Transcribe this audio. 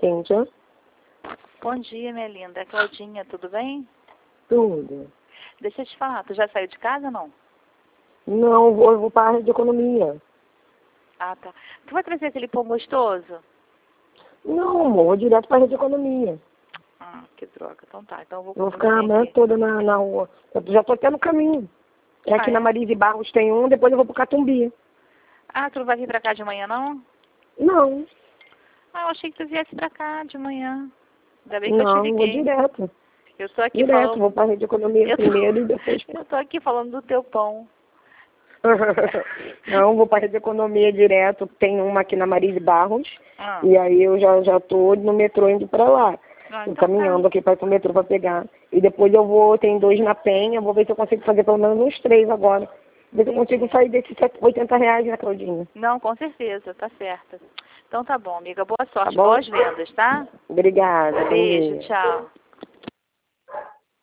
Cíntia? Bom dia, minha linda. É Claudinha, tudo bem? Tudo. Deixa eu te falar, tu já saiu de casa ou não? Não, eu vou para a área de economia. Ah, tá. Tu vai trazer aquele pão gostoso? Não, amor, vou direto para a área de economia. Ah, que droga. Então tá, então eu vou Eu vou com ficar a você manhã aqui. toda na rua. Eu já tô até no caminho. É aqui Ah, na é? Marise Barros tem um, depois eu vou pro Catumbi. Ah, tu não vai vir pra cá de manhã, não? Não, Ah, eu achei que tu viesse pra cá de manhã. Ainda bem que eu te não, vou liguei. direto. Eu tô aqui Direto, falando... vou para a área de economia Eu tô... primeiro e depois... eu tô aqui falando do teu pão. Não, vou para a área de economia direto. Tem uma aqui na Marise Barros. Ah, E aí eu já tô no metrô indo para lá. ah Tô então caminhando tá. aqui para ir pro metrô para pegar. E depois eu vou, tem 2 na Penha, vou ver se eu consigo fazer pelo menos uns 3 agora. Ver se eu consigo Entendi. sair desses R$ 80, né, Claudinha? Não, com certeza, tá certa. Então tá bom, amiga. Boa Tá sorte, bom? boas vendas, tá? Obrigada, bom Beijo, dia. tchau.